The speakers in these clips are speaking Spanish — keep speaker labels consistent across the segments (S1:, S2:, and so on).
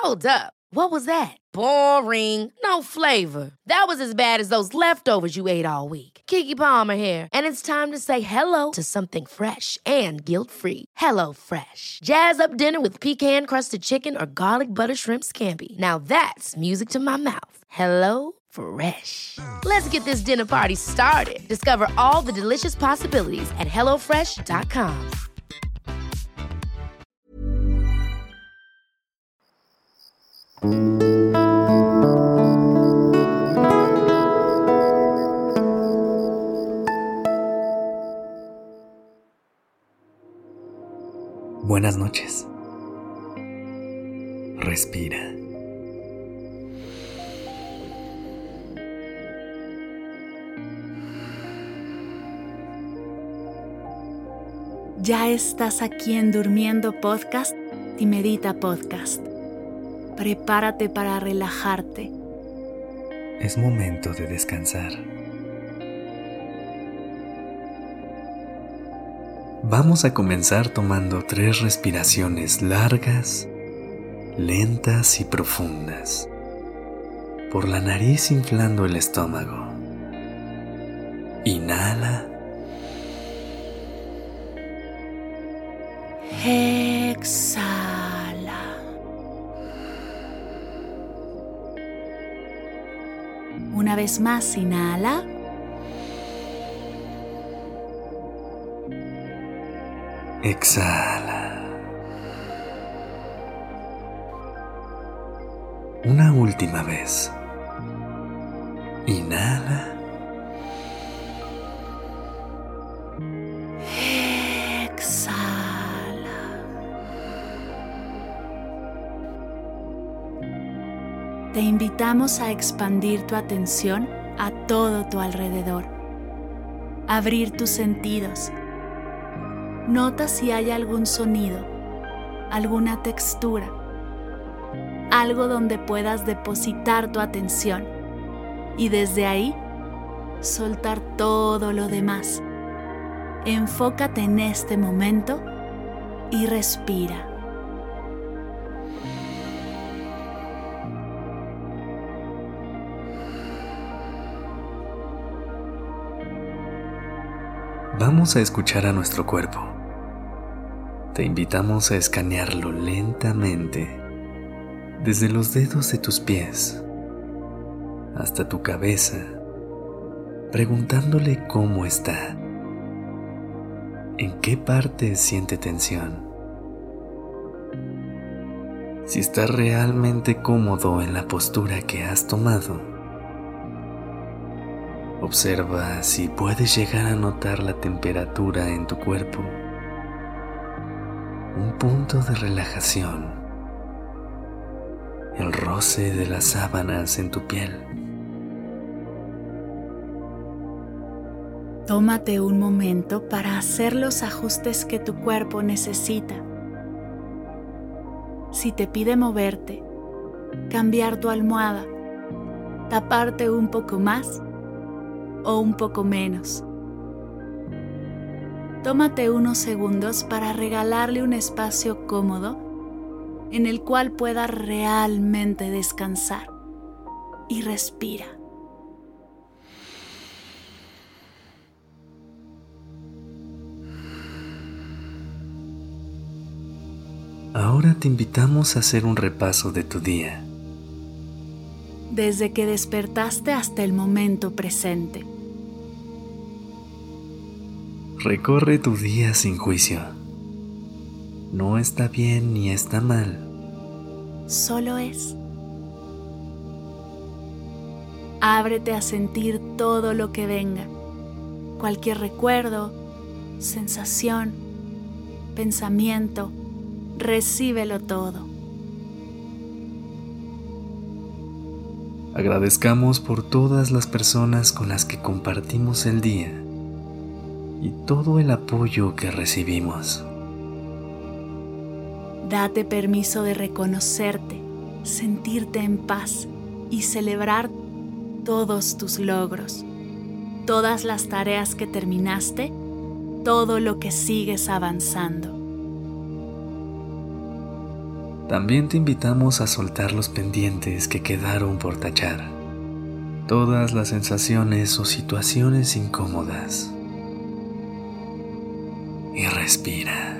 S1: Hold up. What was that? Boring. No flavor. That was as bad as those leftovers you ate all week. Keke Palmer here, and it's time to say hello to something fresh and guilt-free. Hello Fresh. Jazz up dinner with pecan-crusted chicken or garlic butter shrimp scampi. Now that's music to my mouth. Hello Fresh. Let's get this dinner party started. Discover all the delicious possibilities at hellofresh.com.
S2: Buenas noches. Respira.
S3: Ya estás aquí en Durmiendo Podcast y Medita Podcast. Prepárate para relajarte.
S2: Es momento de descansar. Vamos a comenzar tomando 3 respiraciones largas, lentas y profundas. Por la nariz inflando el estómago. Inhala.
S3: Exhala. Una vez más, inhala.
S2: Exhala. Una última vez. Inhala.
S3: Exhala. Te invitamos a expandir tu atención a todo tu alrededor. Abrir tus sentidos. Nota si hay algún sonido, alguna textura, algo donde puedas depositar tu atención y desde ahí soltar todo lo demás. Enfócate en este momento y respira.
S2: Vamos a escuchar a nuestro cuerpo. Te invitamos a escanearlo lentamente, desde los dedos de tus pies hasta tu cabeza, preguntándole cómo está, en qué parte siente tensión, si estás realmente cómodo en la postura que has tomado. Observa si puedes llegar a notar la temperatura en tu cuerpo, un punto de relajación, el roce de las sábanas en tu piel.
S3: Tómate un momento para hacer los ajustes que tu cuerpo necesita. Si te pide moverte, cambiar tu almohada, taparte un poco más o un poco menos. Tómate unos segundos para regalarle un espacio cómodo en el cual puedas realmente descansar y respira.
S2: Ahora te invitamos a hacer un repaso de tu día.
S3: Desde que despertaste hasta el momento presente.
S2: Recorre tu día sin juicio. No está bien ni está mal.
S3: Solo es. Ábrete a sentir todo lo que venga. Cualquier recuerdo, sensación, pensamiento, recíbelo todo.
S2: Agradezcamos por todas las personas con las que compartimos el día y todo el apoyo que recibimos.
S3: Date permiso de reconocerte, sentirte en paz y celebrar todos tus logros, todas las tareas que terminaste, todo lo que sigues avanzando.
S2: También te invitamos a soltar los pendientes que quedaron por tachar, todas las sensaciones o situaciones incómodas. Y respira.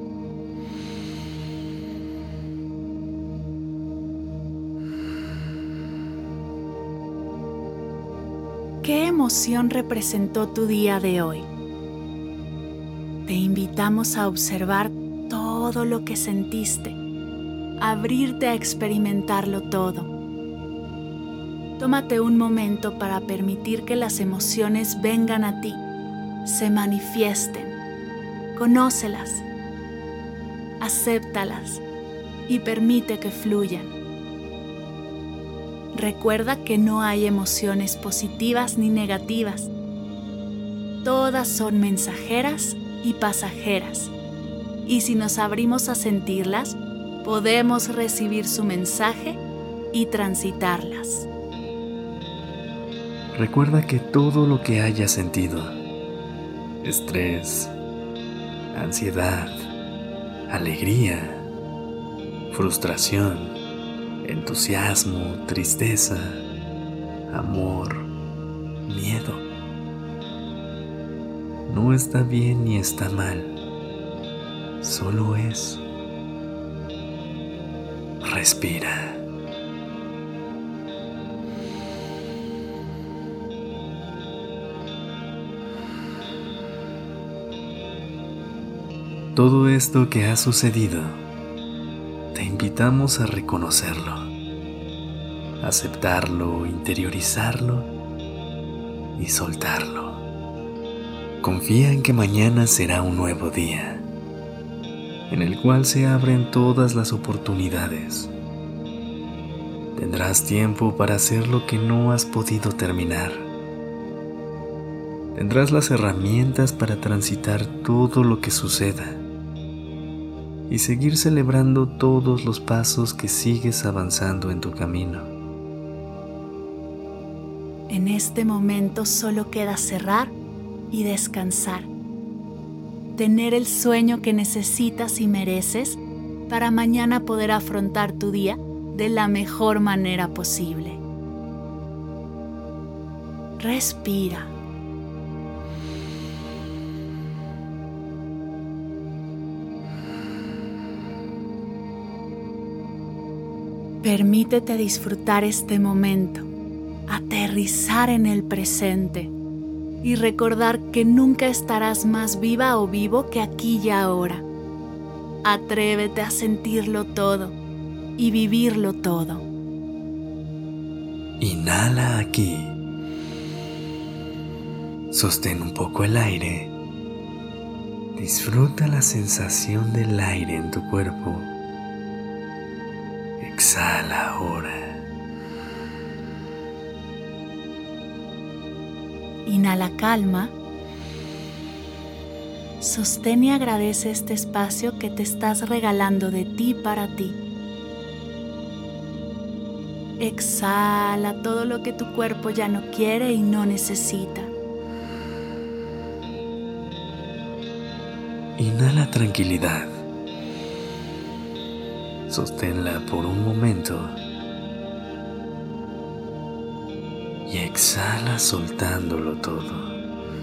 S3: ¿Qué emoción representó tu día de hoy? Te invitamos a observar todo lo que sentiste, a abrirte a experimentarlo todo. Tómate un momento para permitir que las emociones vengan a ti, se manifiesten, conócelas, acéptalas y permite que fluyan. Recuerda que no hay emociones positivas ni negativas. Todas son mensajeras y pasajeras. Y si nos abrimos a sentirlas, podemos recibir su mensaje y transitarlas.
S2: Recuerda que todo lo que hayas sentido, estrés, ansiedad, alegría, frustración, entusiasmo, tristeza, amor, miedo, no está bien ni está mal, solo es. Respira. Todo esto que ha sucedido, te invitamos a reconocerlo, aceptarlo, interiorizarlo y soltarlo. Confía en que mañana será un nuevo día, en el cual se abren todas las oportunidades. Tendrás tiempo para hacer lo que no has podido terminar. Tendrás las herramientas para transitar todo lo que suceda y seguir celebrando todos los pasos que sigues avanzando en tu camino.
S3: En este momento solo queda cerrar y descansar. Tener el sueño que necesitas y mereces para mañana poder afrontar tu día de la mejor manera posible. Respira. Permítete disfrutar este momento, aterrizar en el presente y recordar que nunca estarás más viva o vivo que aquí y ahora. Atrévete a sentirlo todo y vivirlo todo.
S2: Inhala aquí. Sostén un poco el aire. Disfruta la sensación del aire en tu cuerpo. Exhala ahora.
S3: Inhala calma. Sostén y agradece este espacio que te estás regalando de ti para ti. Exhala todo lo que tu cuerpo ya no quiere y no necesita.
S2: Inhala tranquilidad. Sosténla por un momento y exhala soltándolo todo.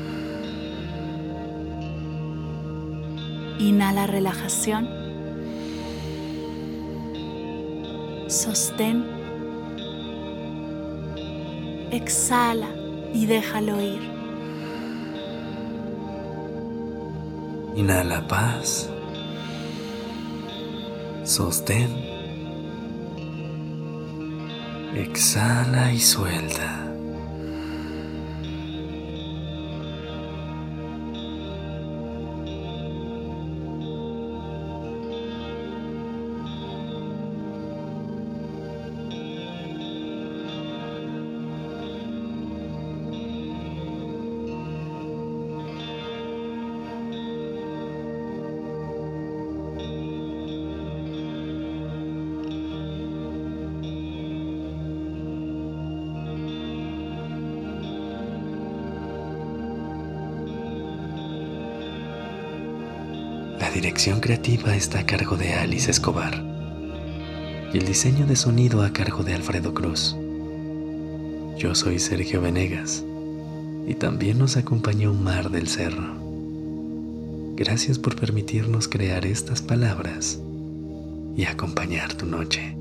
S3: Inhala relajación. Sostén. Exhala y déjalo ir.
S2: Inhala paz. Sostén. Exhala y suelta. La dirección creativa está a cargo de Alice Escobar. y el diseño de sonido a cargo de Alfredo Cruz. Yo soy Sergio Venegas y también nos acompaña Omar del Cerro. Gracias por permitirnos crear estas palabras y acompañar tu noche.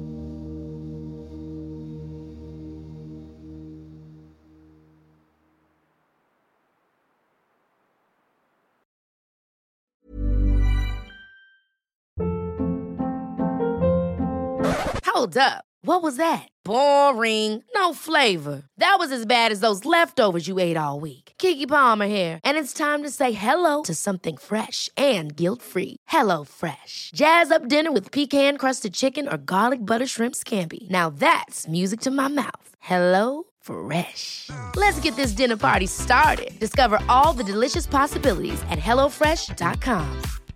S1: Hold up. What was that? Boring. No flavor. That was as bad as those leftovers you ate all week. Keke Palmer here, and it's time to say hello to something fresh and guilt-free. Hello Fresh. Jazz up dinner with pecan-crusted chicken or garlic butter shrimp scampi. Now that's music to my mouth. Hello Fresh. Let's get this dinner party started. Discover all the delicious possibilities at HelloFresh.com.